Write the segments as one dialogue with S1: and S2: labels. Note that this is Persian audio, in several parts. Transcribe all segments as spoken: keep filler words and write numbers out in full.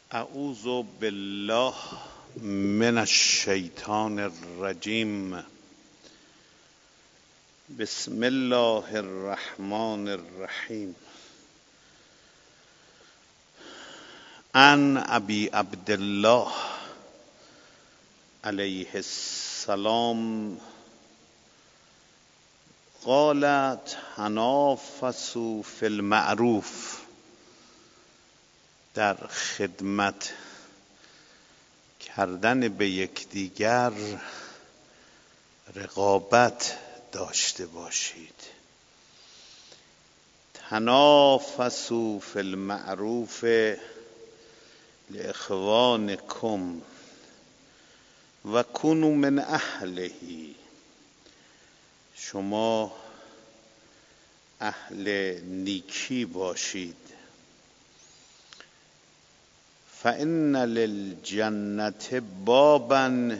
S1: اعوذ بالله من الشیطان الرجیم. بسم الله الرحمن الرحیم. عن ابی عبدالله علیه السلام قال تنافسوا فی المعروف. در خدمت کردن به یکدیگر رقابت داشته باشید. تنافسوا فی المعروف لاخوانکم و کنوا من اهله. شما اهل نیکی باشید. فإن للجنة بابا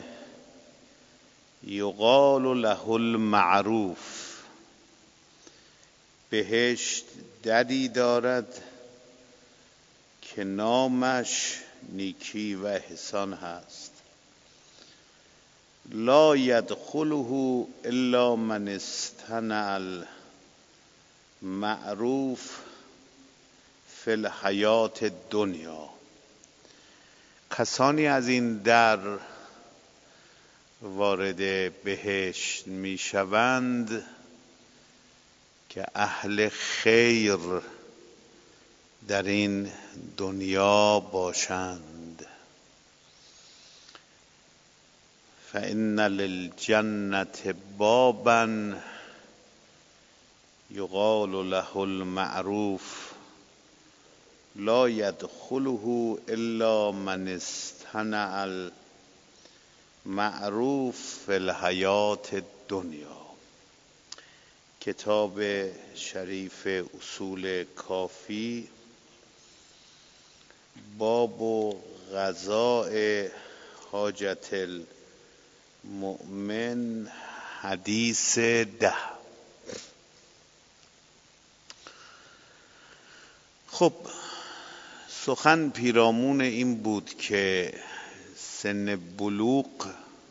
S1: یقال له المعروف. بهشت دری دارد که نامش نیکی و احسان هست. لا یدخله الا من استنع المعروف فی الحیات الدنیا. کسانی از این در وارد بهشت می شوند که اهل خیر در این دنیا باشند. فإن للجنة بابا یقال له المعروف لا یدخله الا من استنع المعروف فی الحیات الدنیا. کتاب شریف اصول کافی، باب و قضاء حاجت المؤمن، حدیث ده. خب سخن پیرامون این بود که سن بلوغ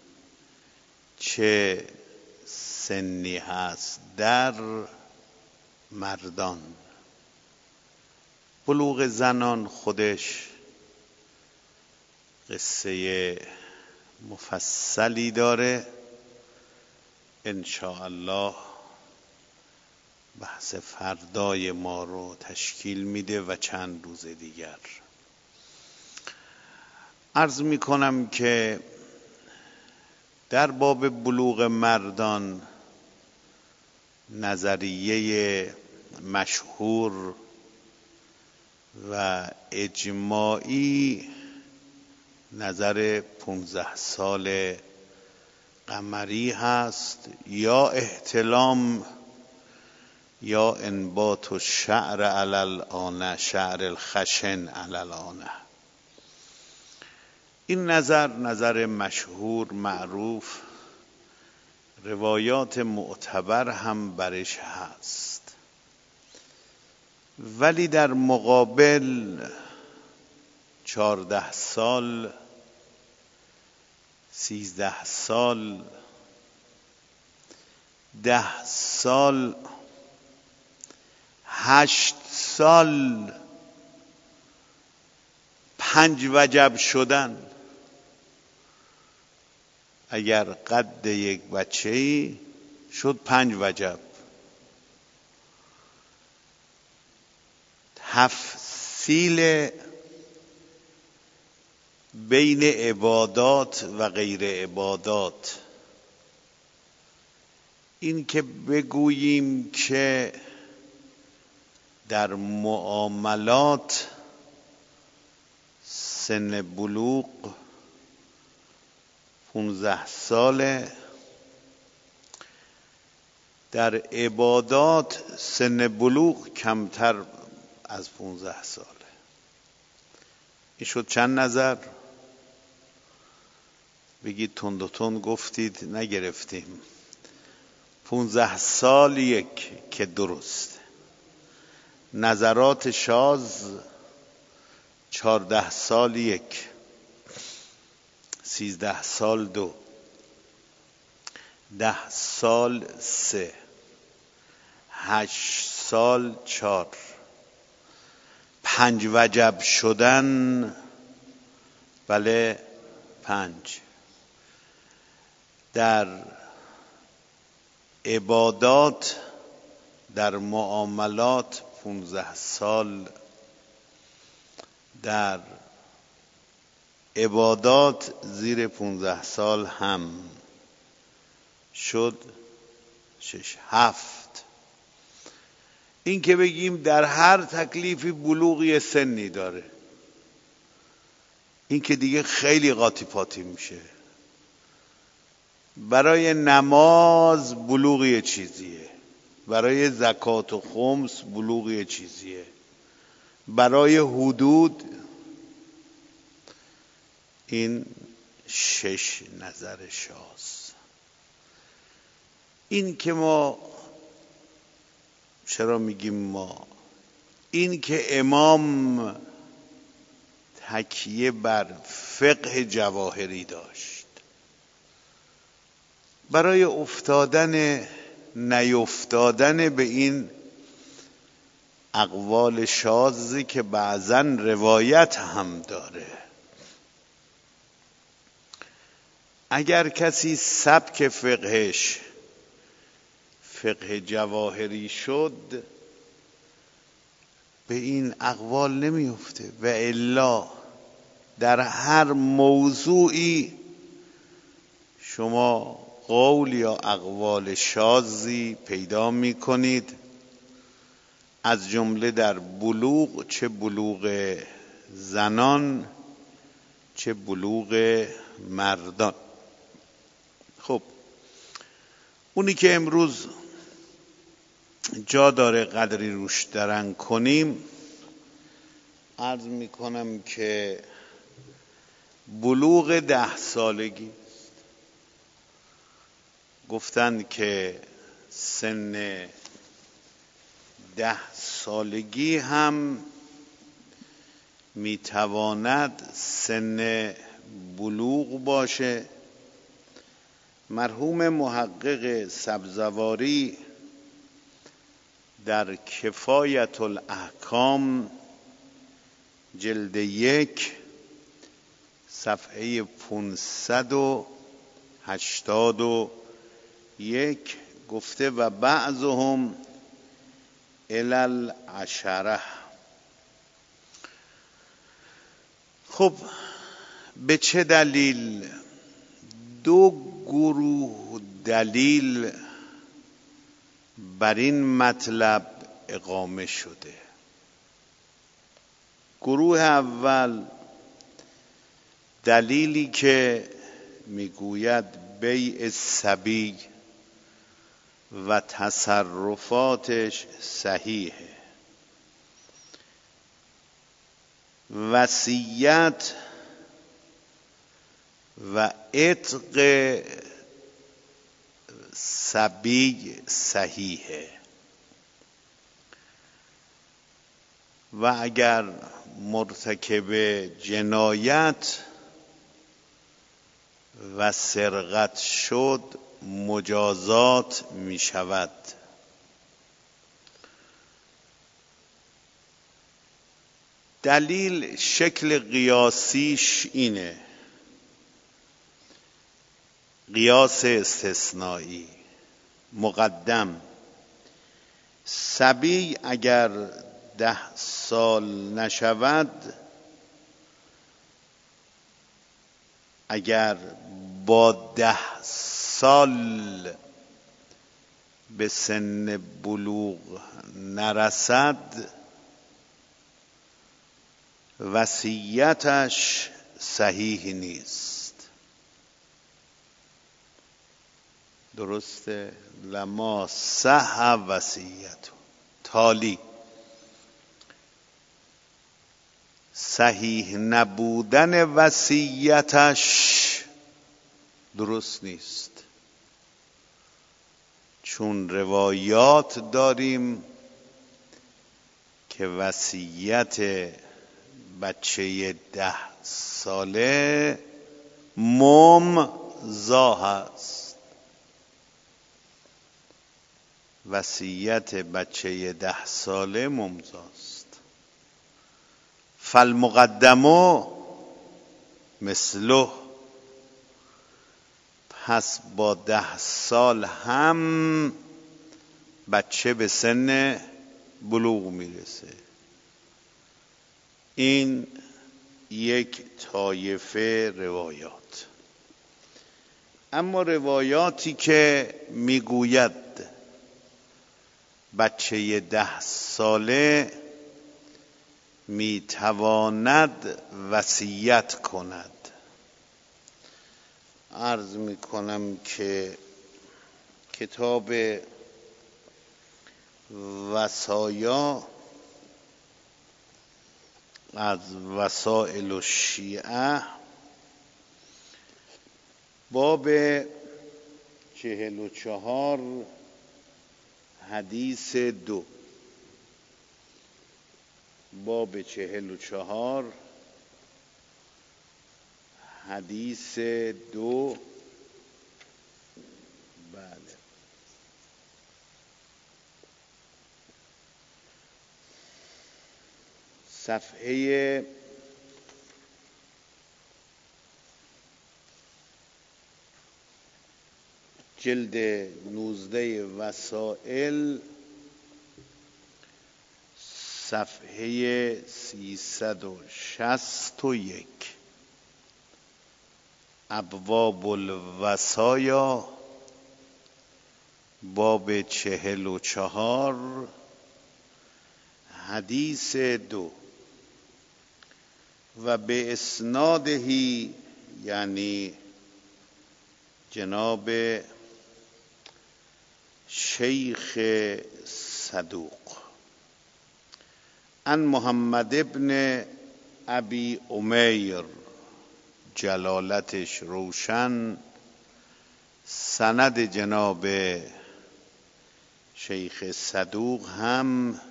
S1: چه سنی هست در مردان. بلوغ زنان خودش قصه مفصلی داره. ان شاء الله بحث فردای ما رو تشکیل میده و چند روز دیگر. عرض میکنم که در باب بلوغ مردان نظریه مشهور و اجماعی نظر پونزده سال قمری هست، یا احتلام یا انبات الشعر علی الآنه، شعر الخشن علی الآنه. این نظر نظر مشهور معروف، روایات معتبر هم برش هست. ولی در مقابل چهارده سال، سیزده سال، ده سال، هشت سال پنج وجب شدن. اگر قد یک بچه‌ای شد پنج وجب. تفصیل بین عبادات و غیر عبادات، این که بگوییم که در معاملات سن بلوغ پونزده ساله، در عبادات سن بلوغ کمتر از پونزده ساله. این شد چند نظر؟ بگید تند و تند گفتید نگرفتیم. پونزده سال یک که درست. نظرات شاذ چهارده سال یک، سیزده سال دو، ده سال سه، هشت سال چهار، پنج وجب شدن، بله پنج. در عبادات، در معاملات پونزده سال، در عبادات زیر پونزده سال هم شد شش. هفت. این که بگیم در هر تکلیفی بلوغی سنی داره، این که دیگه خیلی قاطی پاتی میشه. برای نماز بلوغی چیزیه، برای زکات و خمس بلوغی چیزیه، برای حدود این شش نظر شاست. این که ما چرا میگیم ما، این که امام تکیه بر فقه جواهری داشت برای افتادن نیفتادن به این اقوال شاذی که بعضا روایت هم داره. اگر کسی سبک فقهش فقه جواهری شد به این اقوال نمیفته، و الا در هر موضوعی شما قول یا اقوال شاذی پیدا می کنید، از جمله در بلوغ، چه بلوغ زنان چه بلوغ مردان. خب اونی که امروز جا داره قدری روش درنگ کنیم، عرض می کنم که بلوغ ده سالگی. گفتند که سن ده سالگی هم میتواند سن بلوغ باشه. مرحوم محقق سبزواری در کفایت الاحکام جلد یک صفحه پانصد و هشتاد و یک گفته و بعضهم الی العشره. خب به چه دلیل؟ دو گروه دلیل بر این مطلب اقامه شده. گروه اول دلیلی که میگوید بیع صبی و تصرفاتش صحیحه، وصیت و عتق صبی صحیحه، و اگر مرتکب جنایت و سرقت شد مجازات می شود. دلیل شکل قیاسیش اینه، قیاس استثنایی مقدم. صبی اگر ده سال نشود، اگر با ده سال به سن بلوغ نرسد، وصیتش صحیح نیست. درسته؟ لما صح وصیت تالی، صحیح نبودن وصیتش درست نیست، چون روایات داریم که وصیت بچه ده ساله ممضا هست. وصیت بچه ده ساله ممضاست. فالمقدم مثله، پس با ده سال هم بچه به سن بلوغ میرسه. این یک طایفه روایات. اما روایاتی که میگوید بچه ده ساله میتواند وصیت کند، عرض میکنم که کتاب وصایا از وسائل الشیعه باب چهل و چهار حدیث دو، باب چهل و چهار حدیث دو، بله، صفحه جلد نوزده وسائل، صفحه سیصد و شصت و یک، ابواب الوصایا، باب چهل و چهار حدیث دو. و به اسنادهی، یعنی جناب شیخ صدوق، عن محمد ابن ابی امیر، جلالتش روشن، سند جناب شیخ صدوق هم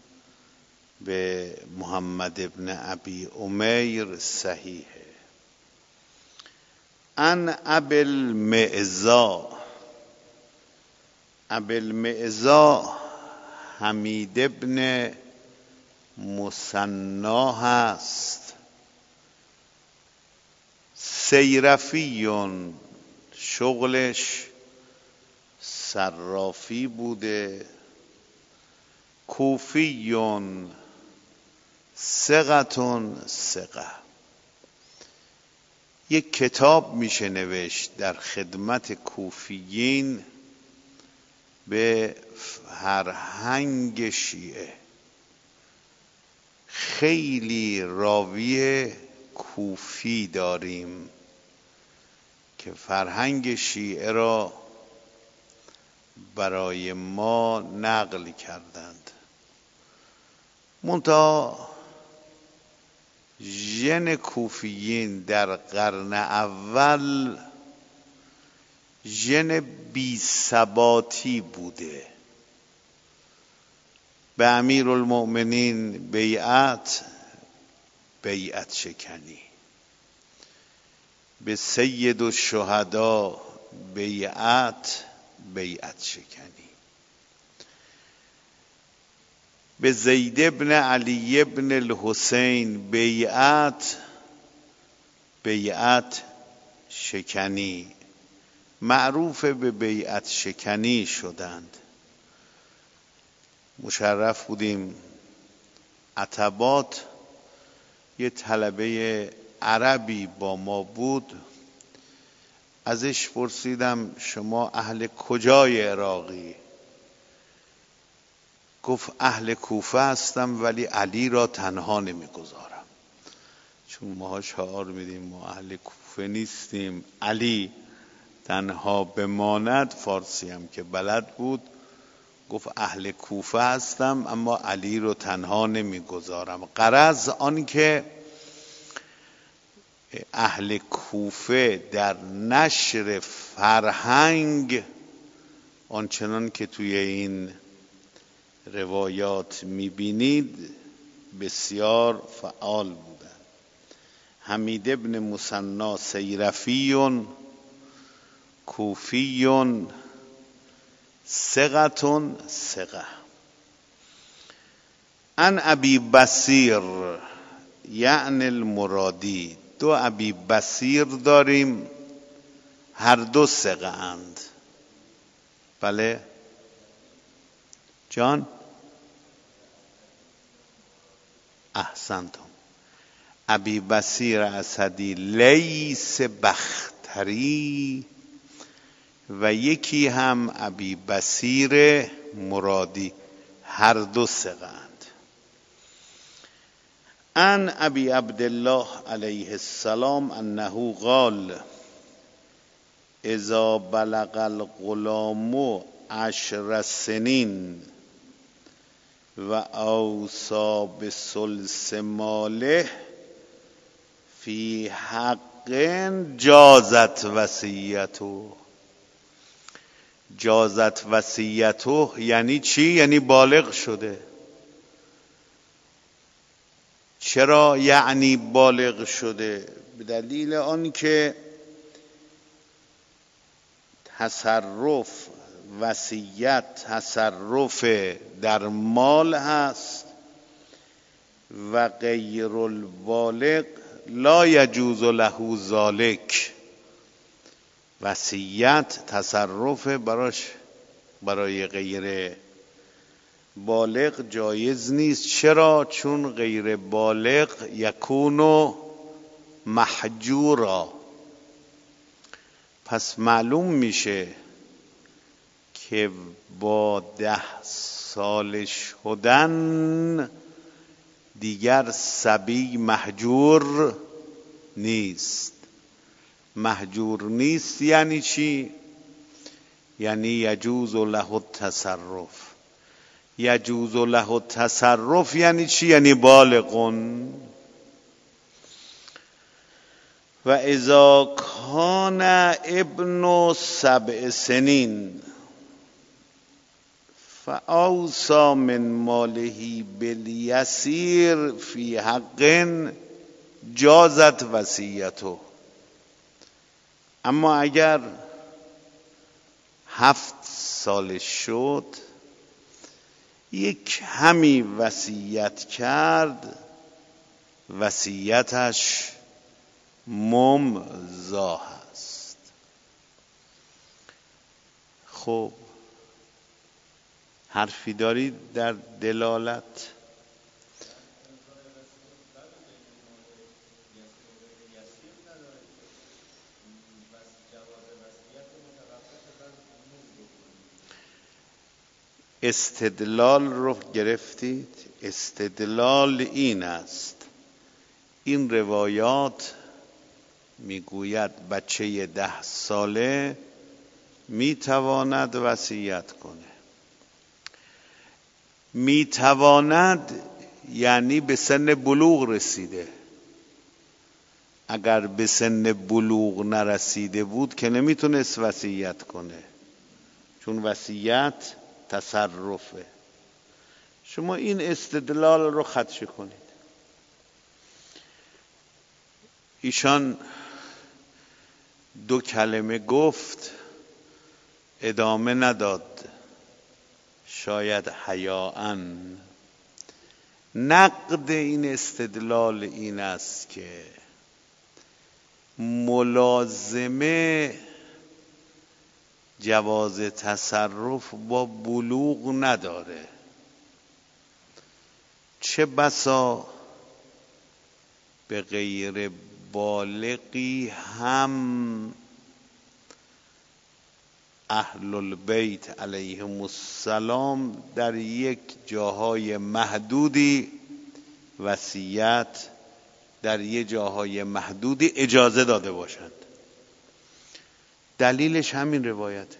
S1: به محمد ابن ابی امیر صحیحه. عن ابی المعزا، ابی المعزا حمید ابن مثنا هست، سیرفیون، شغلش صرافی بوده، کوفیون، ثقتون ثقه. یک کتاب میشه نوشت در خدمت کوفیین به فرهنگ شیعه. خیلی راوی کوفی داریم که فرهنگ شیعه را برای ما نقل کردند. منتها ژن کوفیین در قرن اول ژن بی ثباتی بوده. به امیرالمؤمنین بیعت بیعت شکنی، به سید الشهدا بیعت بیعت شکنی، به زید ابن علی ابن الحسین بیعت بیعت شکنی، معروف به بیعت شکنی شدند. مشرف بودیم عتبات، یه طلبه عربی با ما بود، ازش پرسیدم شما اهل کجای عراقی؟ گفت اهل کوفه هستم ولی علی را تنها نمیگذارم. چون ما شعار میدیم ما اهل کوفه نیستیم، علی تنها بماند. فارسی هم که بلد بود گفت اهل کوفه هستم اما علی رو تنها نمیگذارم. غرض آن که اهل کوفه در نشر فرهنگ آنچنان که توی این روایات میبینید بسیار فعال بودن. حمید ابن مثنا سیرفیون کوفیون ثقتون ثقه. ان ابی بصیر یعنی المرادی، دو ابی بصیر داریم، هر دو ثقه اند. بله جان احسنتم. ابی بصیر اسدی لیس بختری و یکی هم ابی بصیر مرادی، هر دو ثقه اند. ان ابی عبدالله علیه السلام انه قال اذا بلغ الغلام عشر سنین و اوصى بثلث ماله فی حق جازت وصیته. جازت وصیته یعنی چی؟ یعنی بالغ شده. چرا یعنی بالغ شده؟ به دلیل آن که تصرف وصیت تصرف در مال هست و غیر البالغ لا یجوز له ذلک. وصیت تصرف براش برای غیر بالغ جایز نیست. چرا؟ چون غیر بالغ یکون محجورا. پس معلوم میشه که با ده سال شدن دیگر صبی محجور نیست. محجور نیست یعنی چی؟ یعنی یجوز له التصرف. یجوز له التصرف یعنی چی؟ یعنی بالغون. و اذا کان ابن سبع سنین فاوصى من ماله بالیسیر فی حق جازت وصیته. اما اگر هفت سال شد یک همی وصیت کرد، وصیتش ممضی است. خب حرفی دارید در دلالت؟ استدلال رو گرفتید؟ استدلال این است، این روایات میگوید بچه ده ساله میتواند وصیت کنه. میتواند یعنی به سن بلوغ رسیده. اگر به سن بلوغ نرسیده بود که نمیتونست وصیت کنه، چون وصیت تصرفه. شما این استدلال رو خدشه کنید. ایشان دو کلمه گفت، ادامه نداد، شاید حیاءً. نقد این استدلال این است که ملازمه جواز تصرف با بلوغ نداره. چه بسا به غیر بالغی هم اهل البیت علیهم السلام در یک جاهای محدودی وصیت، در یک جاهای محدودی اجازه داده باشند. دلیلش همین روایته.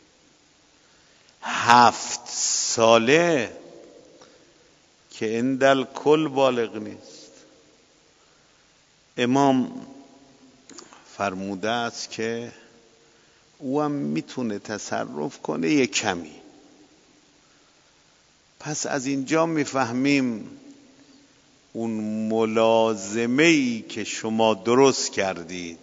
S1: هفت ساله که اندل کل بالغ نیست. امام فرموده است که او هم میتونه تصرف کنه یک کمی. پس از اینجا میفهمیم اون ملازمه ای که شما درست کردید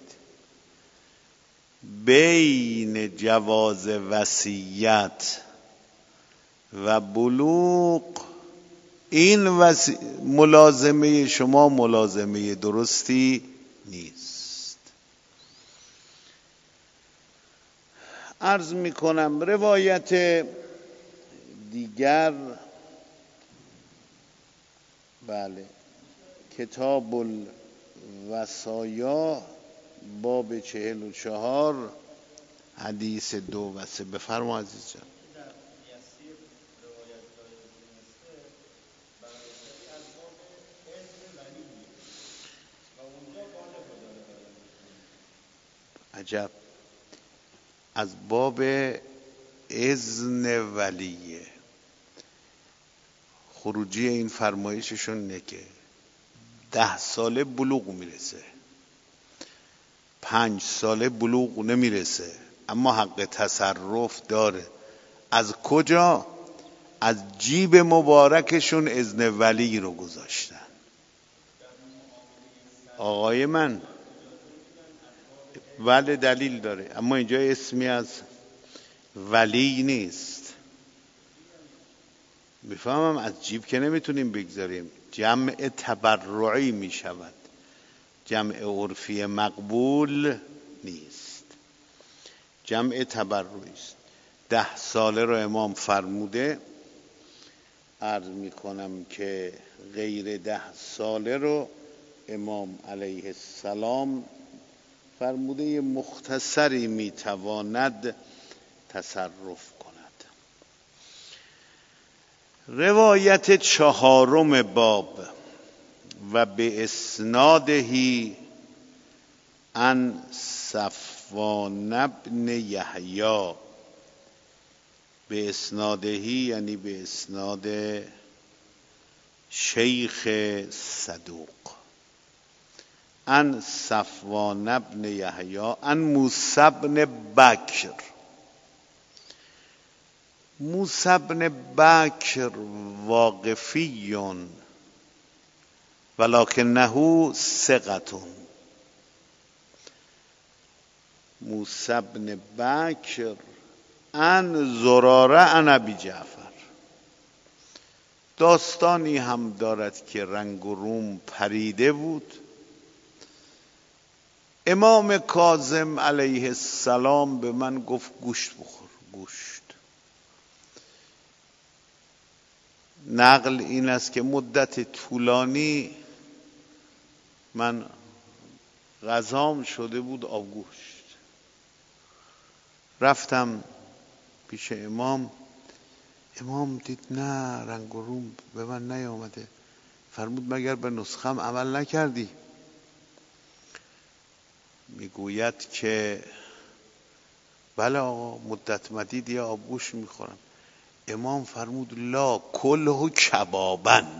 S1: بین جواز وصیت و بلوغ، این وصی... ملازمه شما ملازمه درستی نیست. عرض می کنم روایت دیگر، بله، کتاب الوصایا باب چهل و چهار حدیث دو و سه. بفرما عزیز جان. عجب، از باب اذن ولیه. خروجی این فرمایششون اینه که ده ساله بلوغ میرسه، پنج ساله بلوغ نمیرسه اما حق تصرف داره. از کجا؟ از جیب مبارکشون اذن ولی رو گذاشتن. آقای من ولی دلیل داره، اما اینجا اسمی از ولی نیست. میفهمم از جیب که نمیتونیم بگذاریم، جمع تبرعی میشود، جمع عرفی مقبول نیست، جمع تبرعی است. ده ساله رو امام فرموده. عرض میکنم که غیر ده ساله رو امام علیه السلام فرموده یه مختصری میتواند تصرف کند. روایت چهارم باب و به اسنادهی عن صفوان بن یحیی. به اسنادهی یعنی به اسناد شیخ صدوق. عن صفوان بن یحیی عن موسی بن بکر. موسی بن بکر واقفیون ولکنه ثقة. موسی بن بکر عن زراره عن ابی جعفر. داستانی هم دارد که رنگ و روم پریده بود. امام کاظم علیه السلام به من گفت گوشت بخور، گوشت. نقل این است که مدت طولانی من غذام شده بود آبگوشت. رفتم پیش امام، امام دید نه رنگ و روم به من نیامده، فرمود مگر به نسخم عمل نکردی؟ میگوید که بله آقا مدت مدید یا آبگوشت میخورم. امام فرمود لا کله کبابن.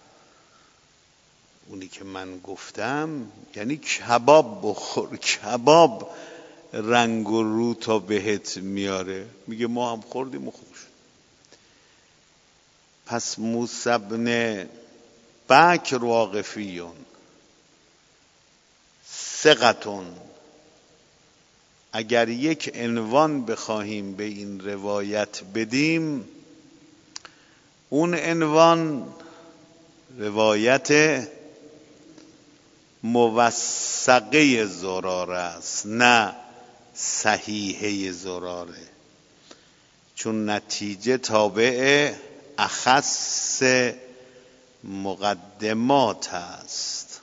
S1: اونی که من گفتم یعنی کباب بخور، کباب رنگ و رو تا بهت میاره. میگه ما هم خوردیم و خوب شد. پس موسی بن بکر واقفیون ثقتون. اگر یک عنوان بخواهیم به این روایت بدیم، اون عنوان روایت موثقه زراره است، نه صحیحه زراره، چون نتیجه تابع اخص مقدمات است.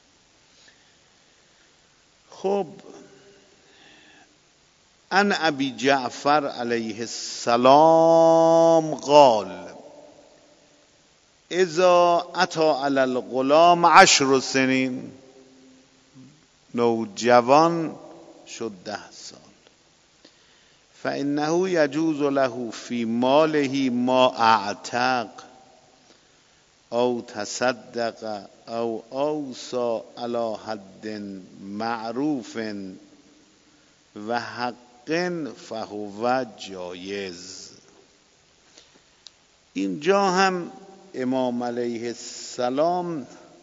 S1: خب عن ابی جعفر علیه السلام قال اذا اتی علی الغلام عشر سنین. نوجوان شد ده سال. فانه یجوز له فی ماله ما اعتق او تصدق او اوصى علی حد معروف و حق فهو جایز. اینجا هم امام علیه السلام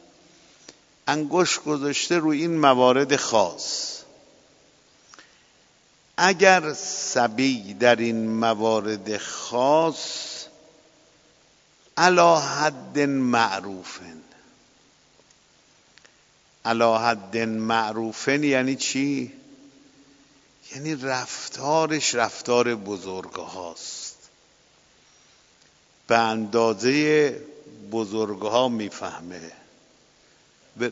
S1: انگشت گذاشته روی این موارد خاص. اگر صبی در این موارد خاص علی حد معروف، علی حد معروف یعنی چی؟ یعنی رفتارش رفتار بزرگ هاست، به اندازه بزرگ ها میفهمه. بر...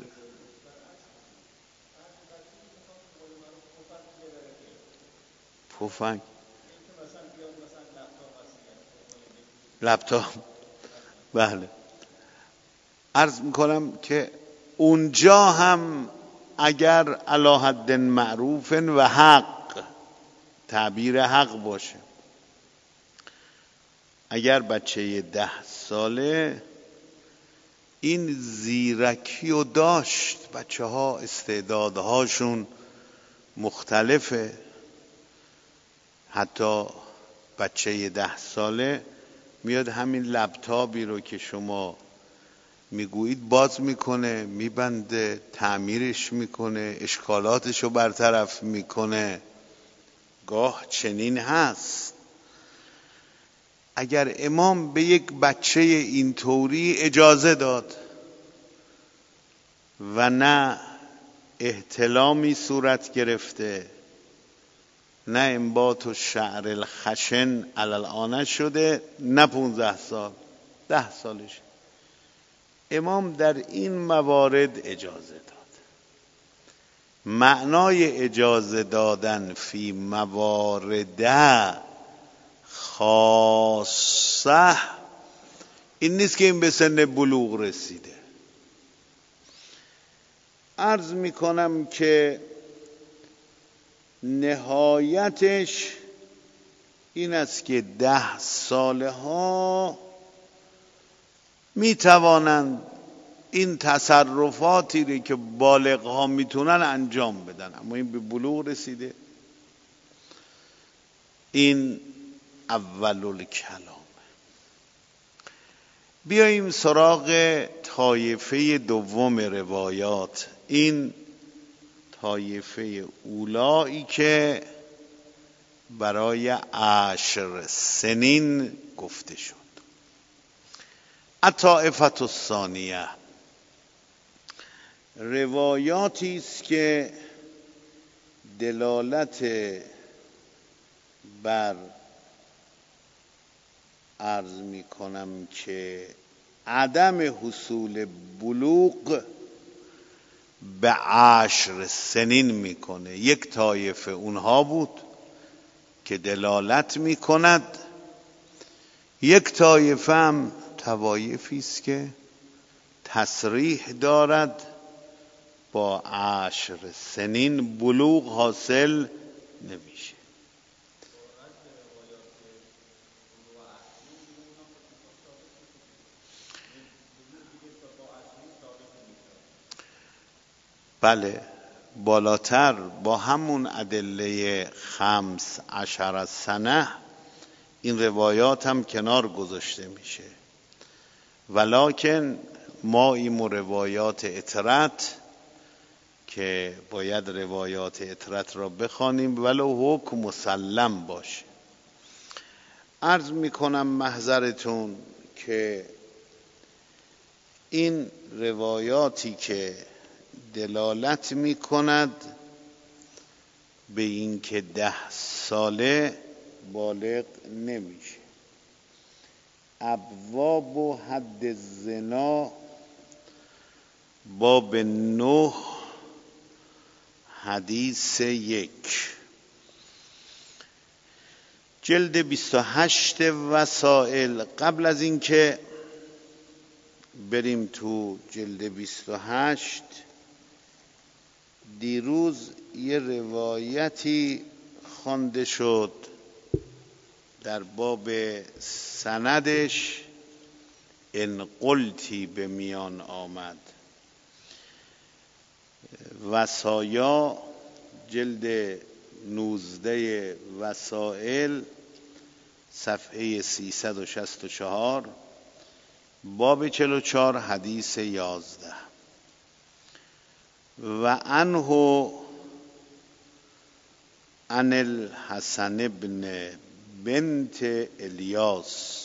S1: پفنگ لپتاپ، بله. عرض میکنم که اونجا هم اگر علی حد معروف و حق، تعبیر حق باشه، اگر بچه ده ساله این زیرکی رو داشت، بچه ها استعدادهاشون مختلفه، حتی بچه ده ساله میاد همین لپتاپی رو که شما میگویید باز میکنه، میبنده، تعمیرش میکنه، اشکالاتش رو برطرف میکنه. گاه چنین هست. اگر امام به یک بچه اینطوری اجازه داد و نه احتلامی صورت گرفته، نه انبات و شعر الخشن علالآنه شده، نه پونزده سال، ده سالش، امام در این موارد اجازه داد. معنای اجازه دادن فی موارد خاصه این نیست که این به سن بلوغ رسیده. عرض میکنم که نهایتش این است که ده ساله ها می توانند این تصرفاتی رو که بالغ ها میتونن انجام بدن، اما این به بلوغ رسیده. این اول الکلام. بیاییم سراغ طایفه دوم روایات. این طایفه اولایی که برای عشر سنین گفته شد. الطائفه الثانیه، روایاتی است که دلالت بر عرض می کنم که عدم حصول بلوغ به عشر سنین میکنه. یک طایفه اونها بود که دلالت میکند، یک طایفه هم طوایفی است که تصریح دارد با عشر سنین بلوغ حاصل نمیشه. بله، بالاتر با همون ادله خمس عشر سنه این روایات هم کنار گذاشته میشه، ولکن ما این روایات اطرت که باید روایات اطرت را بخوانیم ولو حکم مسلم باشه. عرض میکنم محضرتون که این روایاتی که دلالت میکند به این که ده ساله بالغ نمیشه، ابواب و حد زنا باب نه حدیث یک، جلد بیست و هشت وسائل. قبل از اینکه بریم تو جلد بیست و هشت، دیروز یه روایتی خوانده شد در باب سندش ان قلتی به میان آمد. وصایا جلد نوزده وسائل صفحه سیصد و شصت و چهار باب چهل و چهار حدیث یازده. و عنه عن الحسن بن بنت الیاس.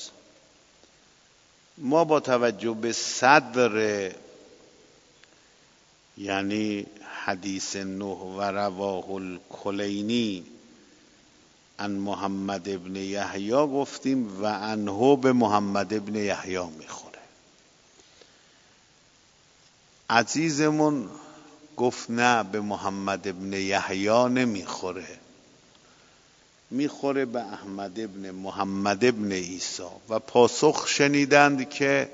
S1: ما با توجه به صدر یعنی حدیث نه و رواه الکلینی عن محمد ابن یحیی گفتیم و عنه به محمد ابن یحیی میخوره. عزیزمون گفت نه به محمد ابن یحیی نمیخوره، میخوره به احمد ابن محمد ابن عیسی. و پاسخ شنیدند که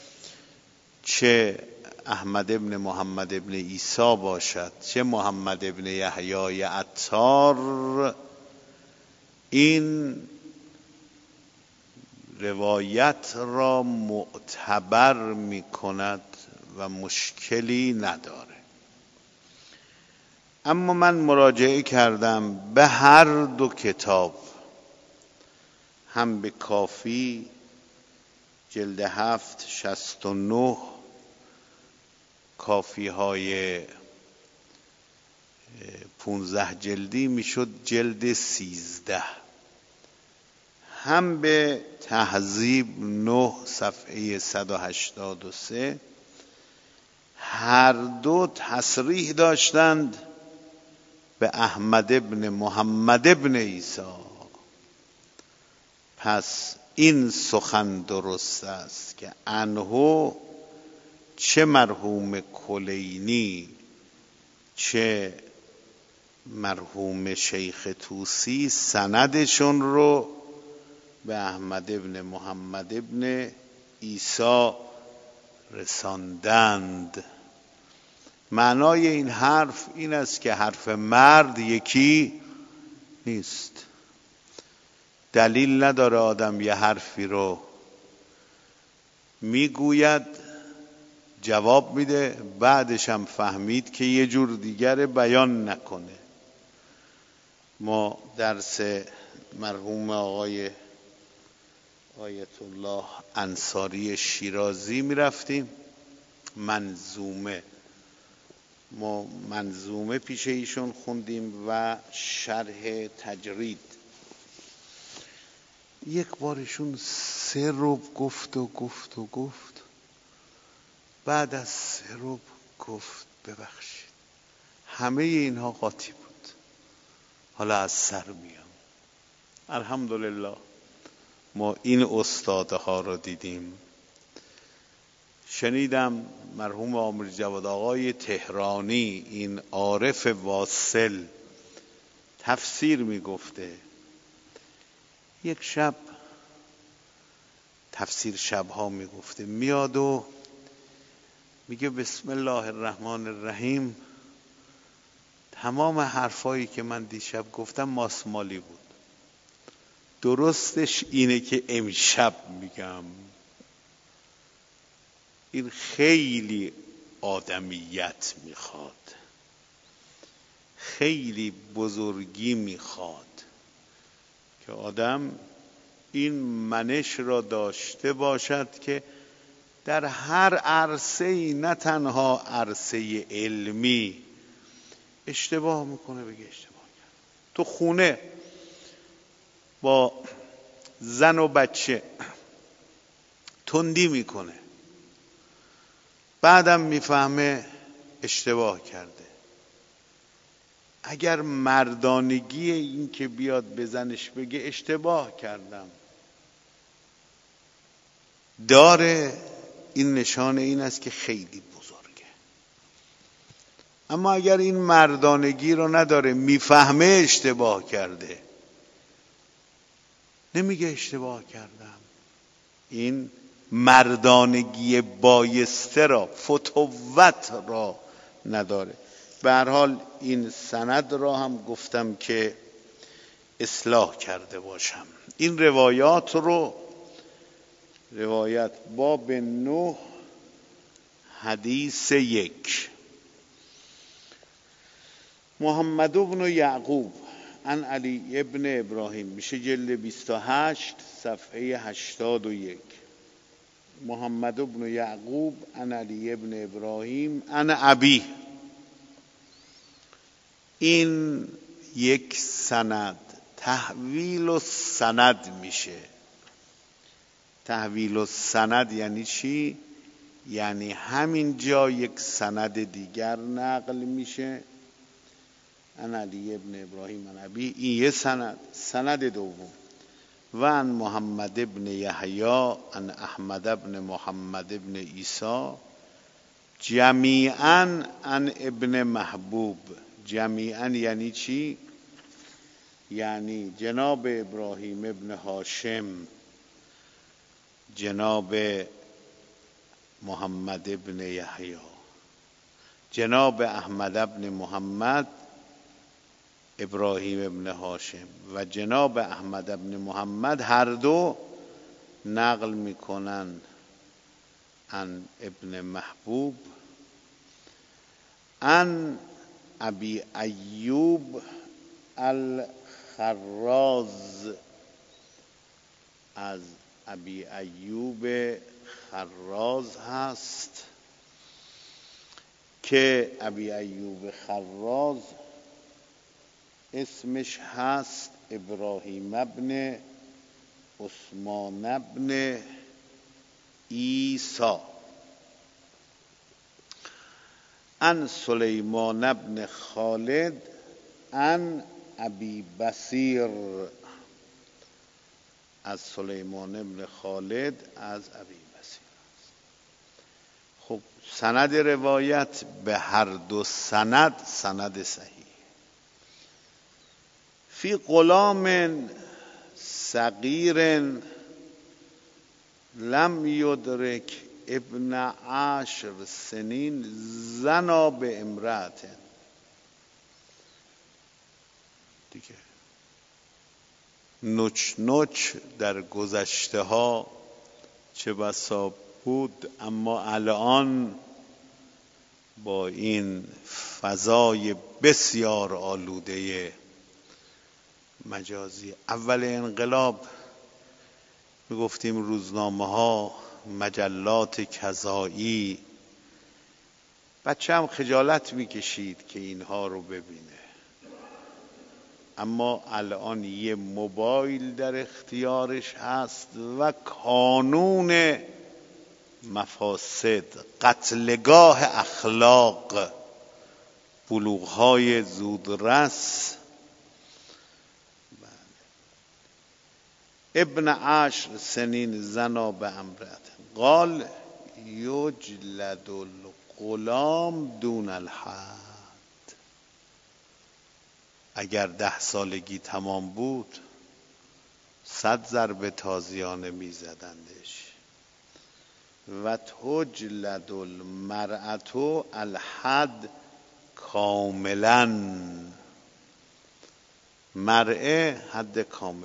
S1: چه احمد ابن محمد ابن عیسی باشد چه محمد ابن یحیی عطار، این روایت را معتبر می کند و مشکلی نداره. اما من مراجعه کردم به هر دو کتاب، هم به کافی جلد هفت شصت و نه، کافی های پونزده جلدی میشد جلد سیزده، هم به تهذیب نه صفحه صد و هشتاد و سه، هر دو تصریح داشتند به احمد ابن محمد ابن عیسی. پس این سخن درست است که عنه چه مرحوم کلینی چه مرحوم شیخ طوسی سندشون رو به احمد ابن محمد ابن عیسی رساندند. معنای این حرف این است که حرف مرد یکی نیست. دلیل نداره آدم یه حرفی رو میگوید، جواب میده، بعدش هم فهمید که یه جور دیگر بیان نکنه. ما درس مرحوم آقای آیت الله انصاری شیرازی میرفتیم، منظومه ما منظومه پیش ایشون خوندیم و شرح تجرید. یک بارشون سه رب گفت و گفت و گفت، بعد از سه رب گفت ببخشید همه اینها قاطی بود، حالا از سر میام. الحمدلله ما این استادها رو دیدیم. شنیدم مرحوم عامر جواد آقای تهرانی، این عارف واصل، تفسیر میگفته. یک شب تفسیر شبها میگفته، میاد و میگه بسم الله الرحمن الرحیم، تمام حرفایی که من دیشب گفتم ماسمالی بود، درستش اینه که امشب میگم. این خیلی آدمیت میخواد، خیلی بزرگی میخواد که آدم این منش را داشته باشد که در هر عرصه‌ای، نه تنها عرصه علمی، اشتباه میکنه بگه اشتباه کرد. تو خونه با زن و بچه تندی میکنه، بعدم میفهمه اشتباه کرده. اگر مردانگی این که بیاد به زنش بگه اشتباه کردم داره، این نشانه این است که خیلی بزرگه. اما اگر این مردانگی رو نداره، میفهمه اشتباه کرده، نمیگه اشتباه کردم، این مردانگی بایسته را، فتوت را نداره. به هر حال این سند را هم گفتم که اصلاح کرده باشم. این روایات رو، روایت باب نه حدیث یک، محمد بن یعقوب عن علی ابن ابراهیم، میشه جلد بیست و هشت صفحه هشتاد و یک. محمد بن یعقوب عن علی ابن ابراهیم عن ابی، این یک سند تحویل و سند میشه. تحویل و سند یعنی چی؟ یعنی همین جا یک سند دیگر نقل میشه. ان علی ابن ابراهیم عن ابی، این یه سند. سند دوم و عن محمد ابن یحیی عن احمد ابن محمد ابن عیسی جمیعا عن ابن محبوب. جمیعا یعنی چی؟ یعنی جناب ابراهیم ابن هاشم، جناب محمد ابن یحیی، جناب احمد ابن محمد ابراهیم ابن هاشم و جناب احمد ابن محمد هر دو نقل میکنن عن ابن محبوب عن ابی ایوب الخراز، از ابی ایوب خراز هست که ابی ایوب خراز اسمش هست ابراهیم ابن عثمان ابن عیسی. عن سلیمان ابن خالد عن ابی بصیر، از سلیمان ابن خالد از ابی بصیر. خب سند روایت به هر دو سند سند صحیح. فی غلام صغیر لم یدرک ابن عشر سنین زنا به امرأة. دیگه نوچ نوچ در گذشته ها چه بسا بود، اما الان با این فضای بسیار آلوده مجازی، اول انقلاب میگفتیم روزنامه ها، مجلات کذایی، بچه هم خجالت میکشید که اینها رو ببینه. اما الان یه موبایل در اختیارش هست و کانون مفاسد، قتلگاه اخلاق، بلوغ‌های زودرس. ابن عشر سنین زنا به امرأة قال یجلد الغلام دون الحد. اگر ده سالگی تمام بود صد ضربه تازیانه میزدندش. و تجلد المرأة الحد کاملا، مرأه حد کامل.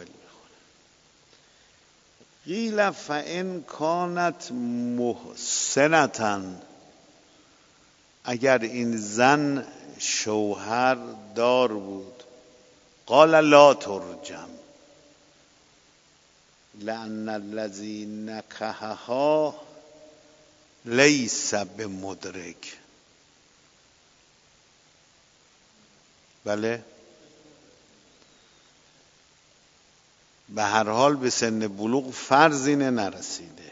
S1: قیل فان کانت محسنة، اگر این زن شوهر دار بود، قال لا ترجم لأن الذی نکحها لیس بمدرک. بله، به هر حال به سن بلوغ فرض اینه نرسیده،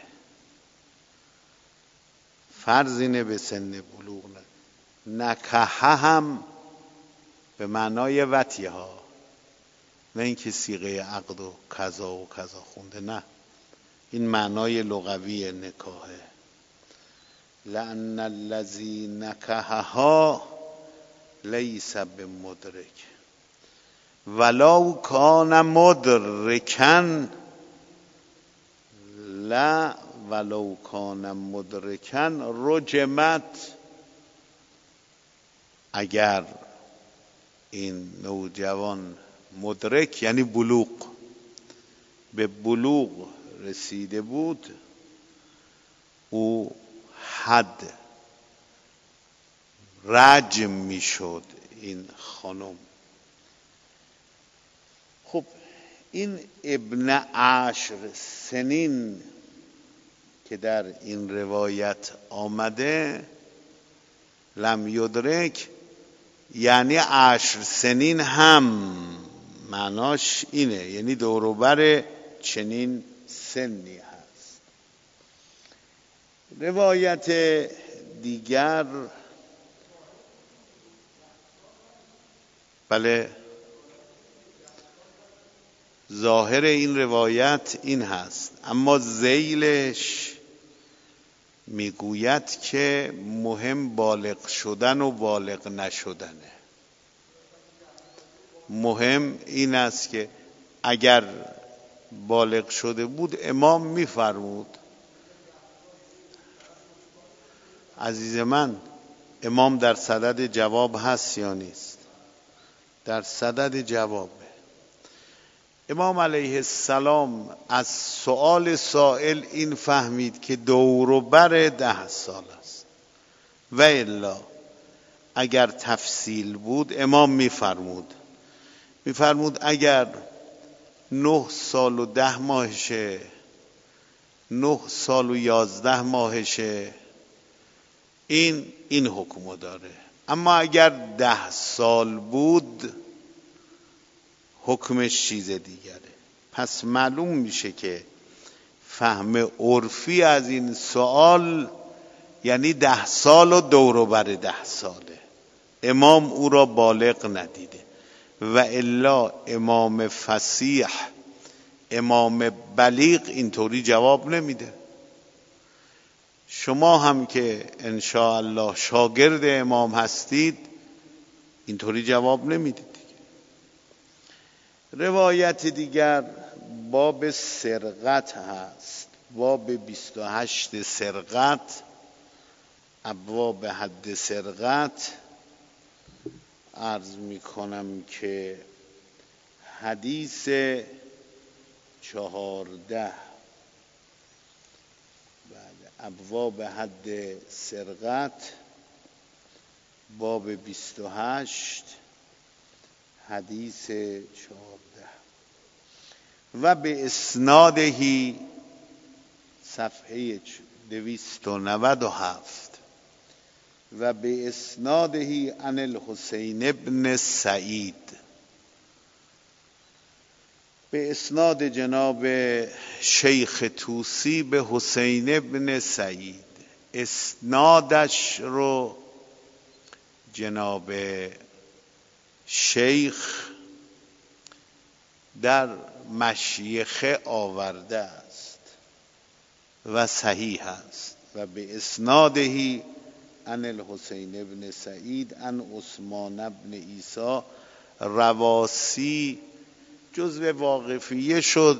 S1: فرض اینه به سن بلوغ نه. نکحه هم به معنای وطیه ها، نه اینکه صیغه عقد و کذا و کذا خونده، نه، این معنای لغوی نکاحه. لأن الذی نکحها لیس بمدرک ولو کان مدرکن، لا ولو کان مدرکن رجمت. اگر این نوجوان مدرک یعنی بلوغ، به بلوغ رسیده بود، او حد رجم میشد این خانم. خب این ابن عشر سنین که در این روایت آمده، لم یدرک، یعنی عشر سنین هم معناش اینه، یعنی دوروبر چنین سنی هست. روایت دیگر بله ظاهر این روایت این هست، اما ذیلش میگوید که مهم بالغ شدن و بالغ نشدنه. مهم این است که اگر بالغ شده بود امام میفرمود. عزیز من، امام در صدد جواب هست یا نیست؟ در صدد جوابه. امام علیه السلام از سؤال سائل این فهمید که دور و بر ده سال است، و الا اگر تفصیل بود امام میفرمود میفرمود اگر نه سال و ده ماهشه، نه سال و یازده ماهشه، این این حکمو داره. اما اگر ده سال بود حکمش چیز دیگره. پس معلوم میشه که فهم عرفی از این سوال یعنی ده سال و دور و بر ده ساله. امام او را بالغ ندیده، و الا امام فصیح، امام بلیغ اینطوری جواب نمیده. شما هم که انشاءالله شاگرد امام هستید اینطوری جواب نمیدید. روایت دیگر باب سرقت هست، باب بیست و هشت سرقت، ابواب حد سرقت. عرض می کنم که حدیث چهارده ابواب حد سرقت، باب بیست و هشت حدیث چهارده و به اسنادهی صفحه دویست و نود و هفت و به اسنادهی عن الحسین ابن سعید، به اسناد جناب شیخ طوسی به حسین ابن سعید. اسنادش رو جناب شیخ در مشیخه آورده است و صحیح است. و به اسنادهی عن الحسین ابن سعید عن عثمان ابن عیسی رواسی جزو واقفیه شد،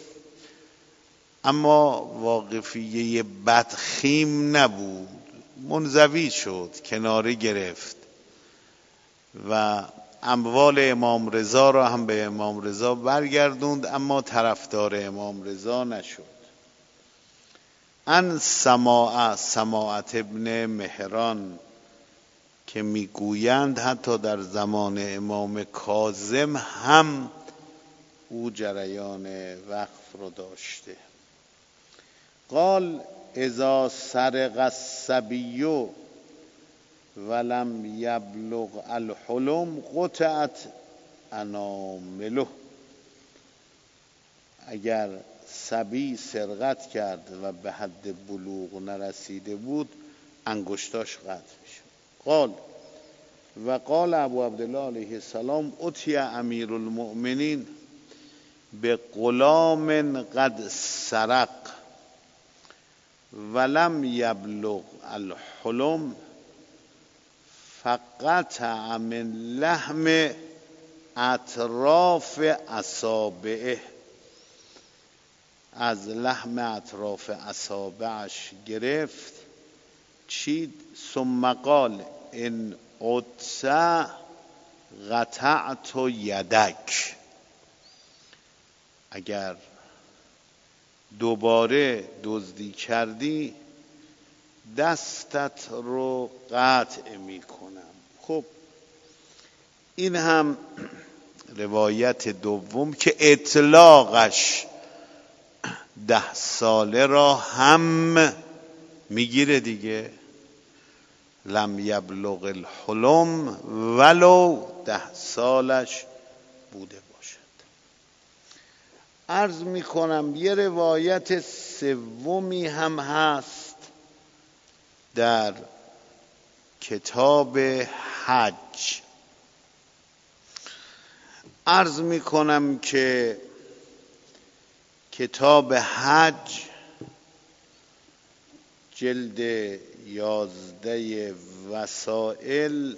S1: اما واقفیه بدخیم نبود، منزوی شد، کناره گرفت و اموال امام رضا را هم به امام رضا برگردوند، اما طرفدار امام رضا نشد. ان سماع سماعت ابن مهران که میگویند حتی در زمان امام کاظم هم او جریان وقف رو داشته. قال اذا سرق الصبی ولم یبلغ الحلم قطعت انامله. اگر صبی سرقت کرد و به حد بلوغ نرسیده بود انگشتاش قطع میشه. قال و قال ابو عبدالله علیه السلام اتی امیر المؤمنین به غلام قد سرق ولم یبلغ الحلم فقطع من لحم اطراف اصابعه، از لحم اطراف اصابعش گرفت چید. ثم قال ان عدت قطعت یدک، اگر دوباره دزدی کردی دستت رو قطع می کنم. خب این هم روایت دوم که اطلاقش ده ساله را هم میگیره دیگه. لم یبلغ الحلم ولو ده سالش بوده باشد. عرض می کنم یه روایت سومی هم هست در کتاب حج. عرض می کنم که کتاب حج جلد یازده وسائل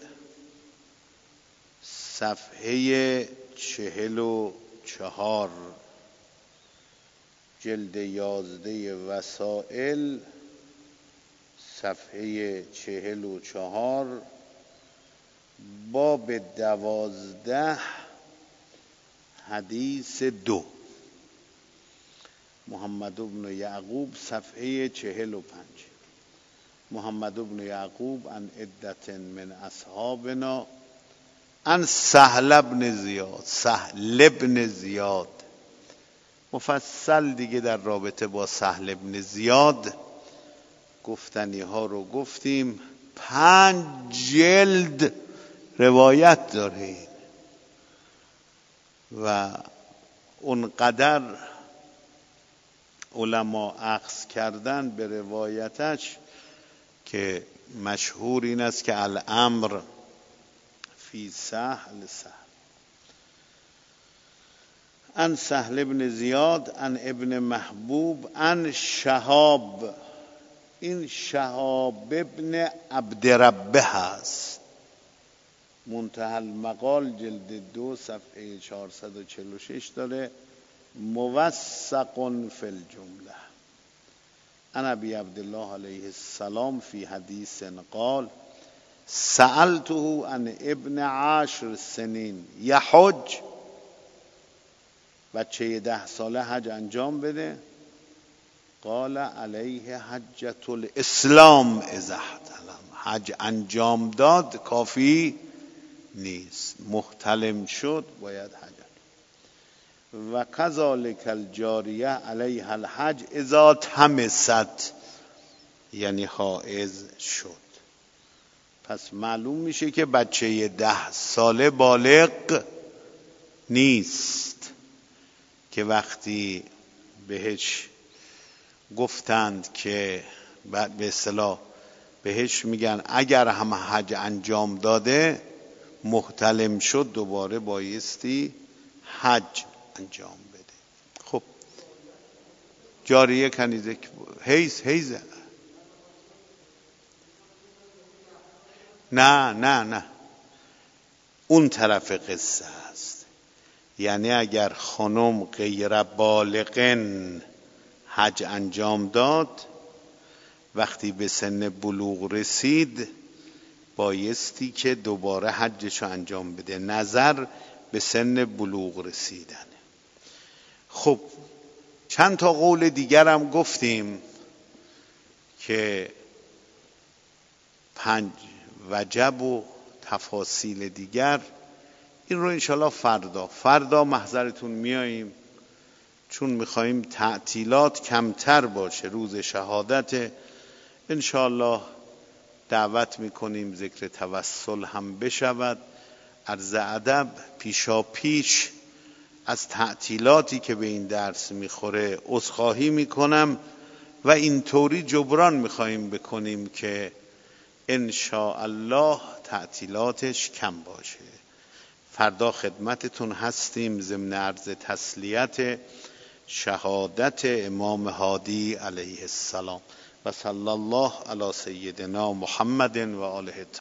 S1: صفحه چهل و چهار، جلد یازده وسائل صفحه چهل و چهار، باب دوازده حدیث دو، محمد بن یعقوب صفحه چهل و پنج. محمد بن یعقوب عن عدت من اصحابنا عن سهل بن زیاد. سهل بن زیاد مفصل دیگه در رابطه با سهل بن زیاد گفتنی ها رو گفتیم. پنج جلد روایت داره و اونقدر علما اخذ کردن به روایتش که مشهور این است که الامر فی سهل سهل. عن سهل بن زیاد عن ابن محبوب عن شهاب. این شهاب ابن عبدربه هست. منتهی المقال جلد دو صفحه چهارصد و چهل و شش داره. موثق فی الجمله. عن ابی عبدالله علیه السلام فی حدیث قال سألته عن ابن عشر سنین یحج. بچه ده ساله حج انجام بده. قال علیه حجة الاسلام اذا احتلم. حج انجام داد کافی نیست، محتلم شد باید حج. و کذالک الجاریه علیها الحج اذا تمست، یعنی حائض شد. پس معلوم میشه که بچه ده ساله بالغ نیست که وقتی بهش گفتند که به اصطلاح بهش میگن اگر هم حج انجام داده محتلم شد دوباره بایستی حج انجام بده. خب جاریه کنیزه هیز هیزه نه نه نه اون طرف قصه است. یعنی اگر خانم غیر بالغن حج انجام داد، وقتی به سن بلوغ رسید بایستی که دوباره حجشو انجام بده. نظر به سن بلوغ رسیدن. خب چند تا قول دیگر هم گفتیم که پنج وجب و تفاصیل دیگر. این رو انشالله فردا فردا محضرتون میاییم، چون میخواییم تعطیلات کمتر باشه. روز شهادت انشالله دعوت میکنیم ذکر توسل هم بشود. عرض ادب پیشا پیش از تعطیلاتی که به این درس میخوره عذرخواهی میکنم و اینطوری جبران میخواییم بکنیم که انشاءالله تعطیلاتش کم باشه. فردا خدمتتون هستیم ضمن عرض تسلیت شهادت امام هادی علیه السلام. و صلی الله علی سیدنا محمد و آله.